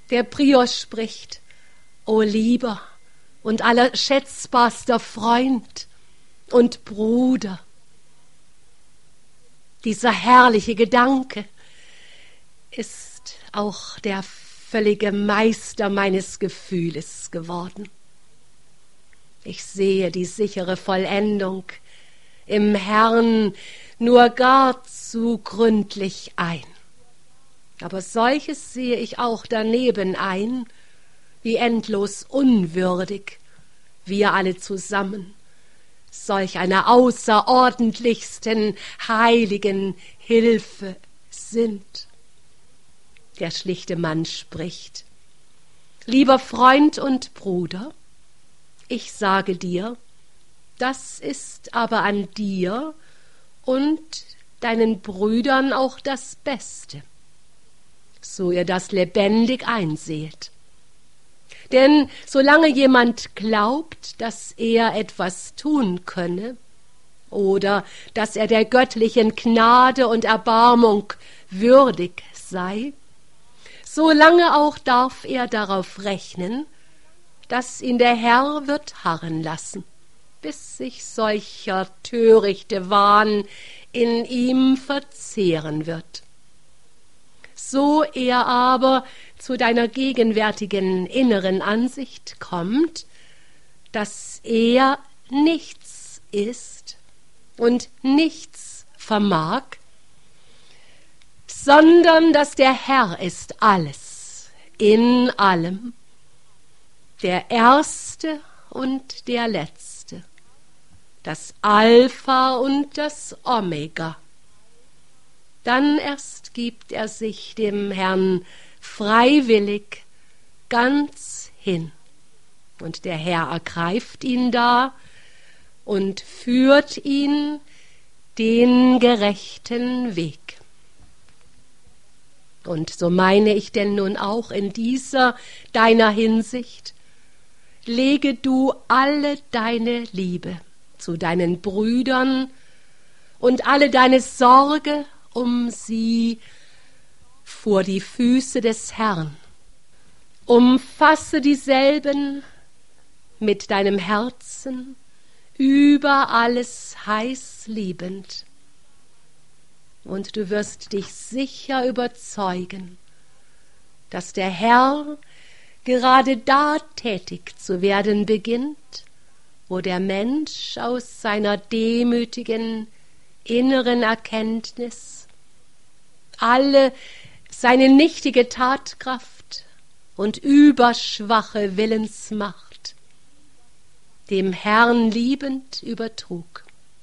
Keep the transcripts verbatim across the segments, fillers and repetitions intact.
Der Prior spricht: O lieber und allerschätzbarster Freund und Bruder. Dieser herrliche Gedanke ist auch der völlige Meister meines Gefühles geworden. Ich sehe die sichere Vollendung im Herrn nur gar zu gründlich ein. Aber solches sehe ich auch daneben ein, wie endlos unwürdig wir alle zusammen solch einer außerordentlichsten heiligen Hilfe sind. Der schlichte Mann spricht: Lieber Freund und Bruder, ich sage dir, das ist aber an dir und deinen Brüdern auch das Beste, so ihr das lebendig einseht. Denn solange jemand glaubt, dass er etwas tun könne oder dass er der göttlichen Gnade und Erbarmung würdig sei, solange auch darf er darauf rechnen, dass ihn der Herr wird harren lassen, bis sich solcher törichte Wahn in ihm verzehren wird. So er aber zu deiner gegenwärtigen inneren Ansicht kommt, dass er nichts ist und nichts vermag, sondern dass der Herr ist alles, in allem, der Erste und der Letzte, das Alpha und das Omega. Dann erst gibt er sich dem Herrn freiwillig ganz hin, und der Herr ergreift ihn da und führt ihn den gerechten Weg. Und so meine ich denn nun auch in dieser deiner Hinsicht, lege du alle deine Liebe zu deinen Brüdern und alle deine Sorge um sie vor die Füße des Herrn. Umfasse dieselben mit deinem Herzen über alles heiß liebend, und du wirst dich sicher überzeugen, dass der Herr gerade da tätig zu werden beginnt, wo der Mensch aus seiner demütigen inneren Erkenntnis alle seine nichtige Tatkraft und überschwache Willensmacht dem Herrn liebend übertrug.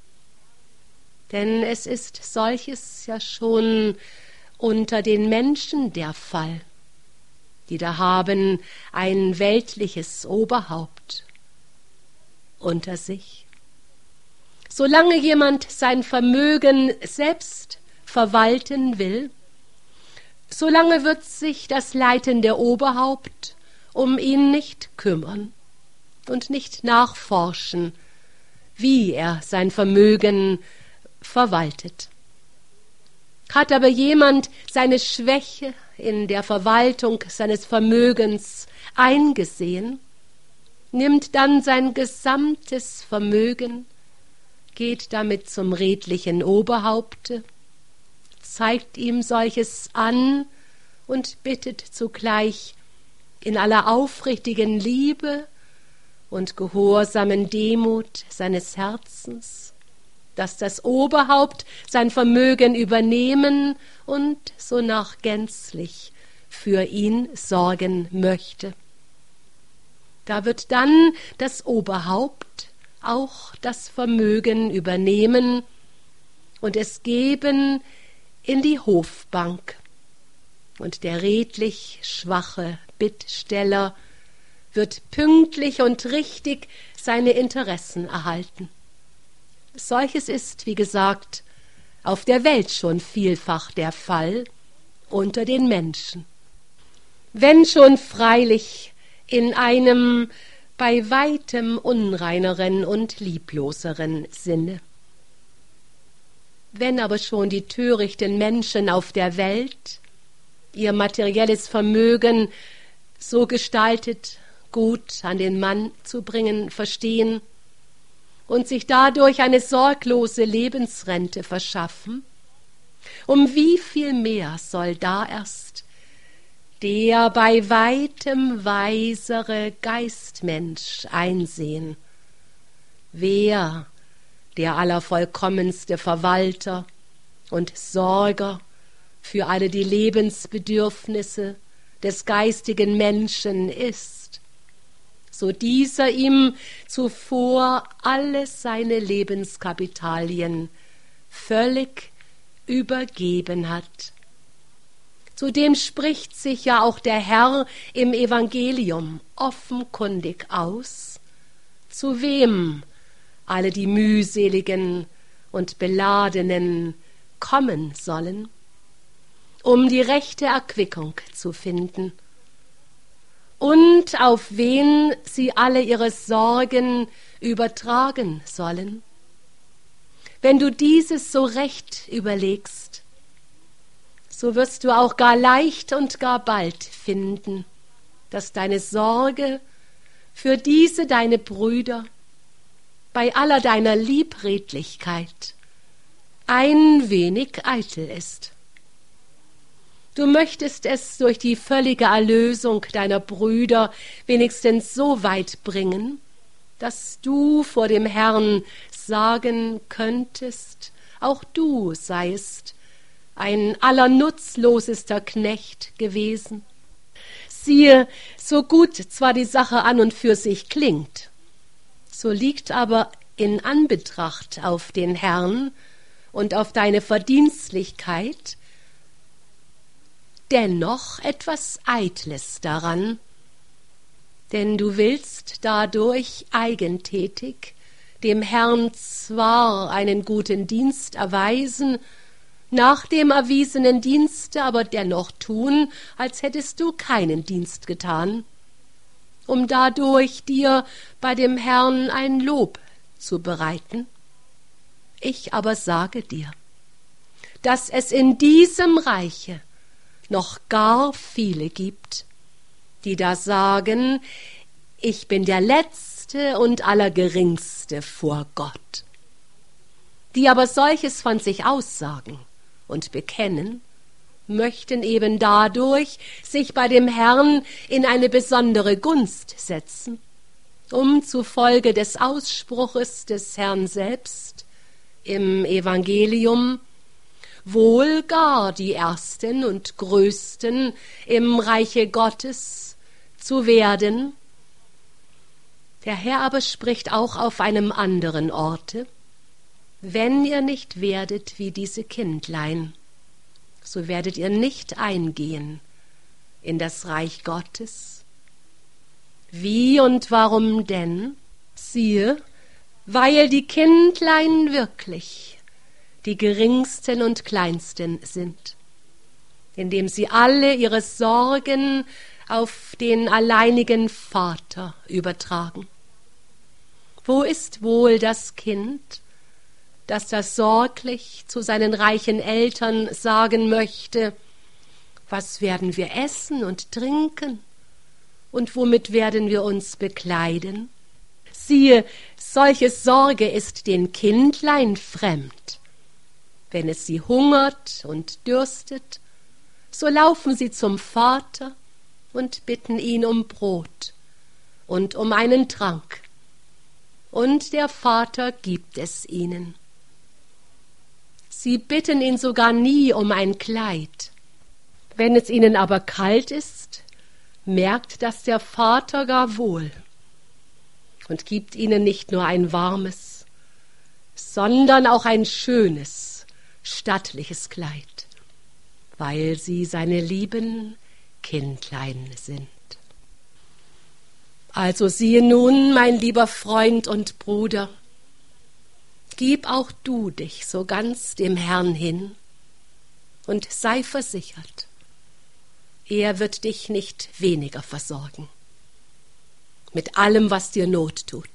Denn es ist solches ja schon unter den Menschen der Fall, die da haben ein weltliches Oberhaupt unter sich. Solange jemand sein Vermögen selbst verwalten will, solange wird sich das leitende Oberhaupt um ihn nicht kümmern und nicht nachforschen, wie er sein Vermögen verwaltet. Hat aber jemand seine Schwäche in der Verwaltung seines Vermögens eingesehen, nimmt dann sein gesamtes Vermögen, geht damit zum redlichen Oberhaupte, zeigt ihm solches an und bittet zugleich in aller aufrichtigen Liebe und gehorsamen Demut seines Herzens, dass das Oberhaupt sein Vermögen übernehmen und sonach gänzlich für ihn sorgen möchte. Da wird dann das Oberhaupt auch das Vermögen übernehmen und es geben in die Hofbank, und der redlich schwache Bittsteller wird pünktlich und richtig seine Interessen erhalten. Solches ist, wie gesagt, auf der Welt schon vielfach der Fall unter den Menschen. Wenn schon freilich in einem bei weitem unreineren und liebloseren Sinne. Wenn aber schon die törichten Menschen auf der Welt ihr materielles Vermögen so gestaltet, gut an den Mann zu bringen, verstehen und sich dadurch eine sorglose Lebensrente verschaffen, um wie viel mehr soll da erst der bei weitem weisere Geistmensch einsehen, wer der allervollkommenste Verwalter und Sorger für alle die Lebensbedürfnisse des geistigen Menschen ist, so dieser ihm zuvor alle seine Lebenskapitalien völlig übergeben hat. Zudem spricht sich ja auch der Herr im Evangelium offenkundig aus, zu wem alle die mühseligen und beladenen kommen sollen, um die rechte Erquickung zu finden, und auf wen sie alle ihre Sorgen übertragen sollen. Wenn du dieses so recht überlegst, so wirst du auch gar leicht und gar bald finden, dass deine Sorge für diese deine Brüder bei aller deiner Liebredlichkeit ein wenig eitel ist. Du möchtest es durch die völlige Erlösung deiner Brüder wenigstens so weit bringen, dass du vor dem Herrn sagen könntest, auch du seiest ein allernutzlosester Knecht gewesen. Siehe, so gut zwar die Sache an und für sich klingt, so liegt aber in Anbetracht auf den Herrn und auf deine Verdienstlichkeit dennoch etwas Eitles daran, denn du willst dadurch eigentätig dem Herrn zwar einen guten Dienst erweisen, nach dem erwiesenen Dienste aber dennoch tun, als hättest du keinen Dienst getan, um dadurch dir bei dem Herrn ein Lob zu bereiten. Ich aber sage dir, dass es in diesem Reiche noch gar viele gibt, die da sagen, ich bin der Letzte und Allergeringste vor Gott, die aber solches von sich aussagen und bekennen, möchten eben dadurch sich bei dem Herrn in eine besondere Gunst setzen, um zufolge des Ausspruches des Herrn selbst im Evangelium wohl gar die Ersten und Größten im Reiche Gottes zu werden. Der Herr aber spricht auch auf einem anderen Orte, wenn ihr nicht werdet wie diese Kindlein, so werdet ihr nicht eingehen in das Reich Gottes. Wie und warum denn? Siehe, weil die Kindlein wirklich die geringsten und kleinsten sind, indem sie alle ihre Sorgen auf den alleinigen Vater übertragen. Wo ist wohl das Kind, das das sorglich zu seinen reichen Eltern sagen möchte, was werden wir essen und trinken und womit werden wir uns bekleiden? Siehe, solche Sorge ist den Kindlein fremd. Wenn es sie hungert und dürstet, so laufen sie zum Vater und bitten ihn um Brot und um einen Trank, und der Vater gibt es ihnen. Sie bitten ihn sogar nie um ein Kleid. Wenn es ihnen aber kalt ist, merkt das der Vater gar wohl und gibt ihnen nicht nur ein warmes, sondern auch ein schönes, stattliches Kleid, weil sie seine lieben Kindlein sind. Also siehe nun, mein lieber Freund und Bruder, gib auch du dich so ganz dem Herrn hin und sei versichert, er wird dich nicht weniger versorgen mit allem, was dir Not tut.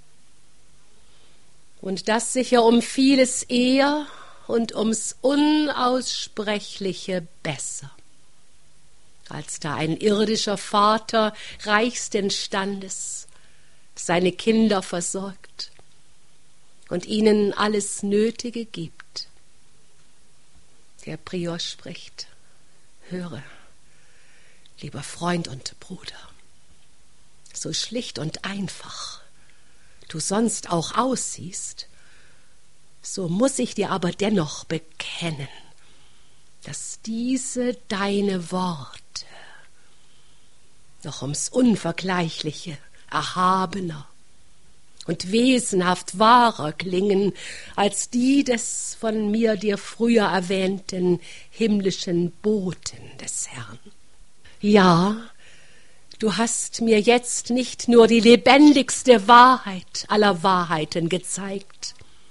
Und das sicher um vieles eher und ums Unaussprechliche besser. als da ein irdischer Vater reichsten Standes seine Kinder versorgt und ihnen alles Nötige gibt. Der Prior spricht: Höre, lieber Freund und Bruder, so schlicht und einfach du sonst auch aussiehst, so muss ich dir aber dennoch bekennen, dass diese deine Worte noch ums Unvergleichliche erhabener und wesenhaft wahrer klingen als die des von mir dir früher erwähnten himmlischen Boten des Herrn. Ja, du hast mir jetzt nicht nur die lebendigste Wahrheit aller Wahrheiten gezeigt,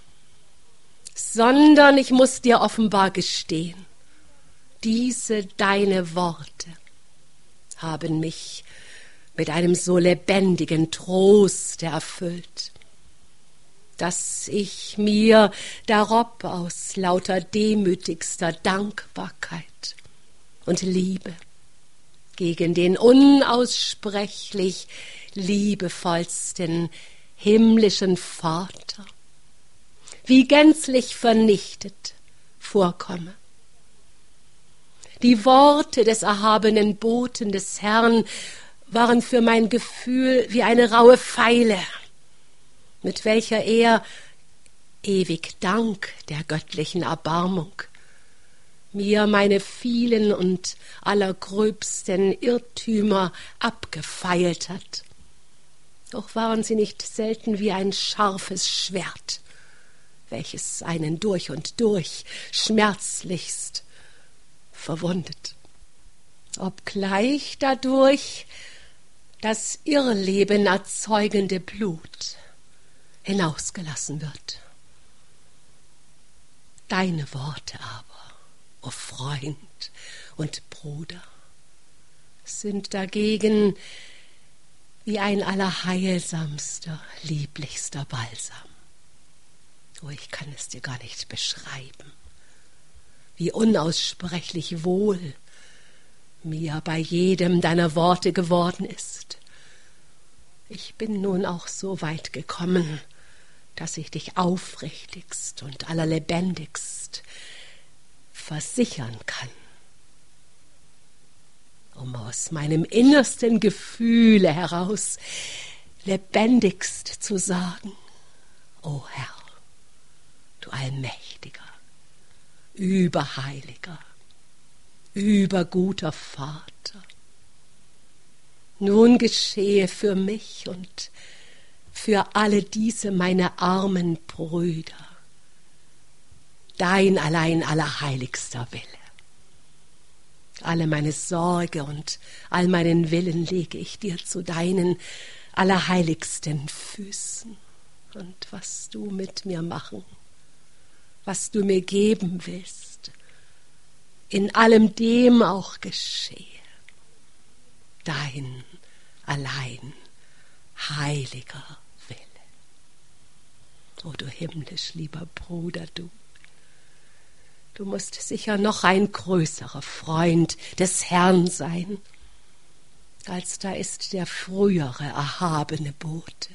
sondern ich muss dir offenbar gestehen, diese deine Worte haben mich mit einem so lebendigen Trost erfüllt, dass ich mir darob aus lauter demütigster Dankbarkeit und Liebe gegen den unaussprechlich liebevollsten himmlischen Vater wie gänzlich vernichtet vorkomme. Die Worte des erhabenen Boten des Herrn waren für mein Gefühl wie eine raue Feile, mit welcher er, ewig Dank der göttlichen Erbarmung, mir meine vielen und allergröbsten Irrtümer abgefeilt hat. Doch waren sie nicht selten wie ein scharfes Schwert, welches einen durch und durch schmerzlichst verwundet, obgleich dadurch das Irrleben erzeugende Blut hinausgelassen wird. Deine Worte aber, o Freund und Bruder, sind dagegen wie ein allerheilsamster, lieblichster Balsam. Oh, ich kann es dir gar nicht beschreiben, wie unaussprechlich wohl mir bei jedem deiner Worte geworden ist. Ich bin nun auch so weit gekommen, dass ich dich aufrichtigst und allerlebendigst versichern kann, um aus meinem innersten Gefühle heraus lebendigst zu sagen: O Herr, du allmächtiger, überheiliger, überguter Vater, nun geschehe für mich und für alle diese meine armen Brüder dein allein allerheiligster Wille. Alle meine Sorge und all meinen Willen lege ich dir zu deinen allerheiligsten Füßen. Und was du mit mir machen, was du mir geben willst, in allem dem auch geschehe. Dein allein heiliger Wille. O du himmlisch lieber Bruder, du, du musst sicher noch ein größerer Freund des Herrn sein, als da ist der frühere erhabene Bote.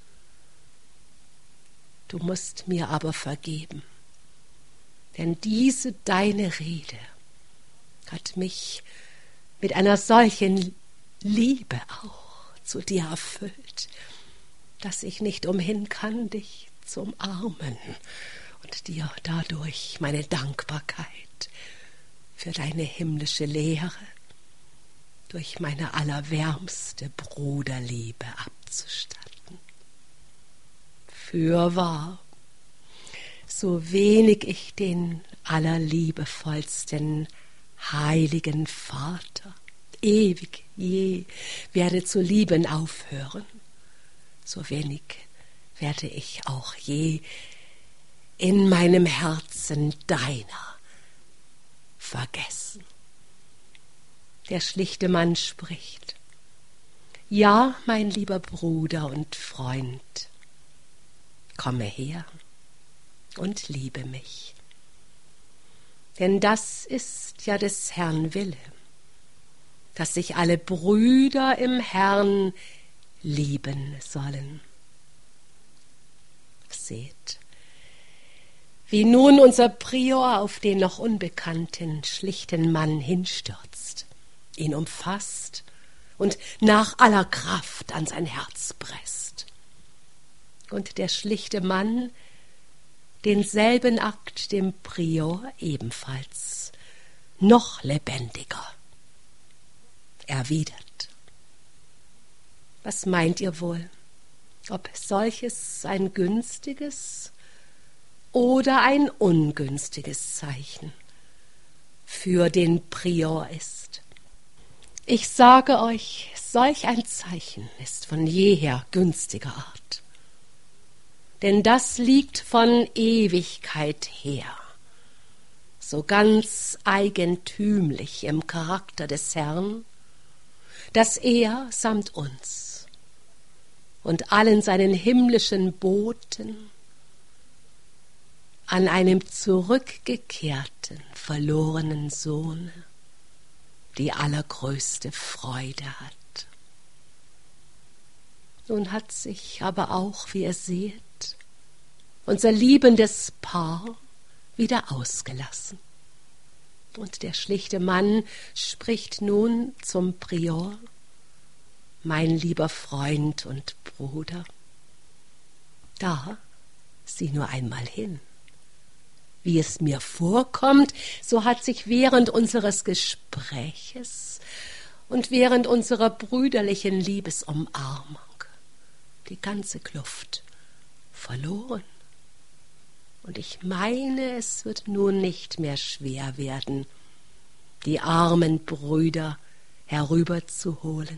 Du musst mir aber vergeben, denn diese deine Rede hat mich mit einer solchen Liebe auch zu dir erfüllt, dass ich nicht umhin kann, dich zu umarmen und dir dadurch meine Dankbarkeit für deine himmlische Lehre durch meine allerwärmste Bruderliebe abzustatten. Fürwahr, so wenig ich den allerliebevollsten heiligen Vater ewig je werde zu lieben aufhören, so wenig werde ich auch je in meinem Herzen deiner vergessen. Der schlichte Mann spricht: Ja, mein lieber Bruder und Freund, komme her und liebe mich, denn das ist ja des Herrn Wille, dass sich alle Brüder im Herrn lieben sollen. Seht, wie nun unser Prior auf den noch unbekannten, schlichten Mann hinstürzt, ihn umfasst und nach aller Kraft an sein Herz presst. Und der schlichte Mann denselben Akt dem Prior ebenfalls noch lebendiger erwidert. Was meint ihr wohl, ob solches ein günstiges oder ein ungünstiges Zeichen für den Prior ist? Ich sage euch, solch ein Zeichen ist von jeher günstiger Art. Denn das liegt von Ewigkeit her, so ganz eigentümlich im Charakter des Herrn, dass er samt uns und allen seinen himmlischen Boten an einem zurückgekehrten, verlorenen Sohne die allergrößte Freude hat. Nun hat sich aber auch, wie ihr seht, unser liebendes Paar wieder ausgelassen. Und der schlichte Mann spricht nun zum Prior: Mein lieber Freund und Bruder, da sieh nur einmal hin. Wie es mir vorkommt, so hat sich während unseres Gespräches und während unserer brüderlichen Liebesumarmung die ganze Kluft verloren. Und ich meine, es wird nun nicht mehr schwer werden, die armen Brüder herüberzuholen.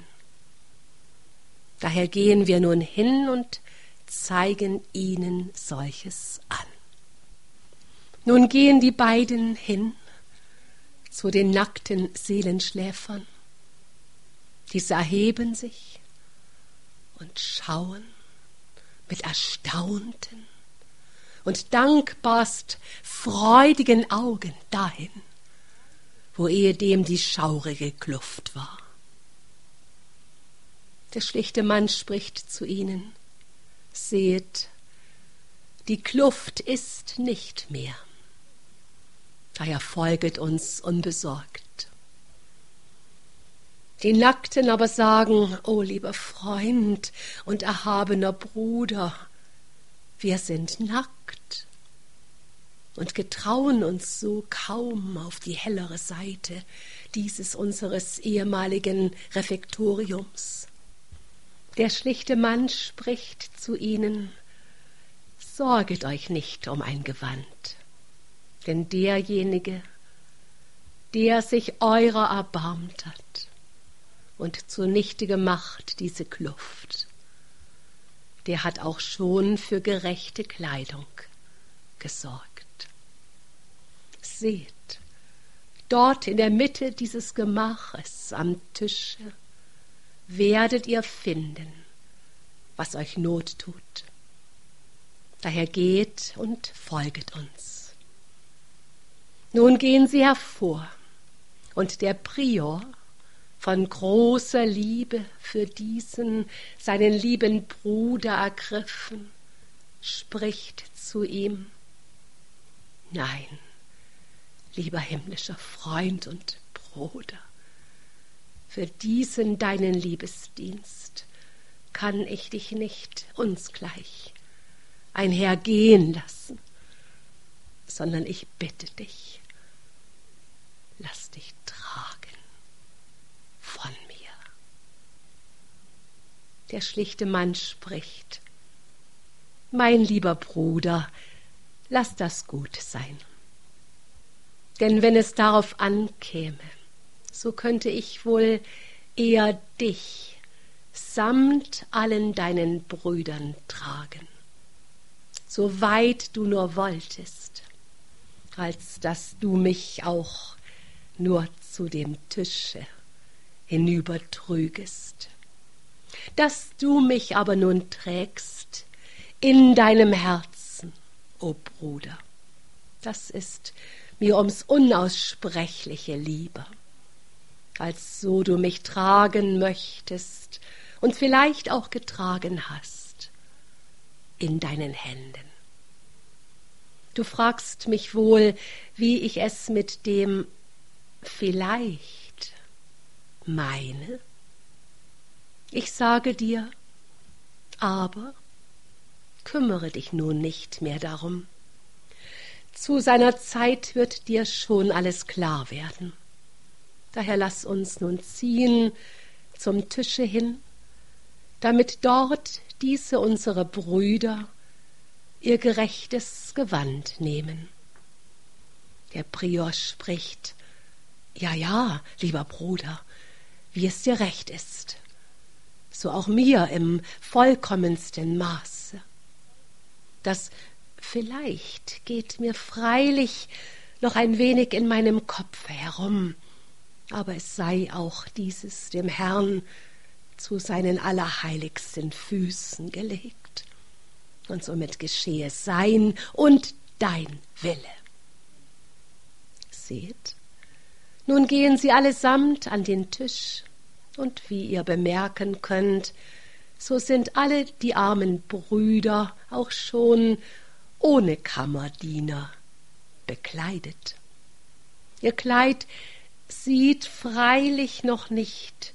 Daher gehen wir nun hin und zeigen ihnen solches an. Nun gehen die beiden hin zu den nackten Seelenschläfern. Diese erheben sich und schauen mit erstaunten und dankbarst freudigen Augen dahin, wo ehedem die schaurige Kluft war. Der schlichte Mann spricht zu ihnen: Seht, die Kluft ist nicht mehr. Daher folget uns unbesorgt. Die Nackten aber sagen: O lieber Freund und erhabener Bruder, wir sind nackt und getrauen uns so kaum auf die hellere Seite dieses unseres ehemaligen Refektoriums. Der schlichte Mann spricht zu ihnen: Sorget euch nicht um ein Gewand, denn derjenige, der sich eurer erbarmt hat und zunichte gemacht diese Kluft, der hat auch schon für gerechte Kleidung gesorgt. Seht, dort in der Mitte dieses Gemaches am Tische werdet ihr finden, was euch Not tut. Daher geht und folget uns. Nun gehen sie hervor, und der Prior, von großer Liebe für diesen, seinen lieben Bruder ergriffen, spricht zu ihm: Nein, lieber himmlischer Freund und Bruder, für diesen deinen Liebesdienst kann ich dich nicht uns gleich einhergehen lassen, sondern ich bitte dich, lass dich tragen von mir. Der schlichte Mann spricht: Mein lieber Bruder, lass das gut sein. Denn wenn es darauf ankäme, so könnte ich wohl eher dich samt allen deinen Brüdern tragen, so weit du nur wolltest, als dass du mich auch nur zu dem Tische hinübertrügest. Dass du mich aber nun trägst in deinem Herzen, o Bruder, das ist mir ums Unaussprechliche lieber, als so du mich tragen möchtest und vielleicht auch getragen hast in deinen Händen. Du fragst mich wohl, wie ich es mit dem vielleicht meine. Ich sage dir, aber kümmere dich nun nicht mehr darum. Zu seiner Zeit wird dir schon alles klar werden. Daher lass uns nun ziehen zum Tische hin, damit dort diese unsere Brüder ihr gerechtes Gewand nehmen. Der Prior spricht: Ja, ja, lieber Bruder, wie es dir recht ist, so auch mir im vollkommensten Maße. Das vielleicht geht mir freilich noch ein wenig in meinem Kopfe herum, aber es sei auch dieses dem Herrn zu seinen allerheiligsten Füßen gelegt. Und somit geschehe sein und dein Wille. Seht, nun gehen sie allesamt an den Tisch, und wie ihr bemerken könnt, so sind alle die armen Brüder auch schon ohne Kammerdiener bekleidet. Ihr Kleid sieht freilich noch nicht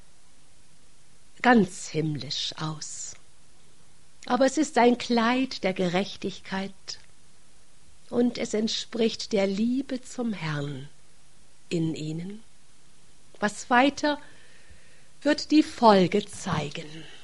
ganz himmlisch aus, aber es ist ein Kleid der Gerechtigkeit und es entspricht der Liebe zum Herrn in ihnen. Was weiter wird die Folge zeigen.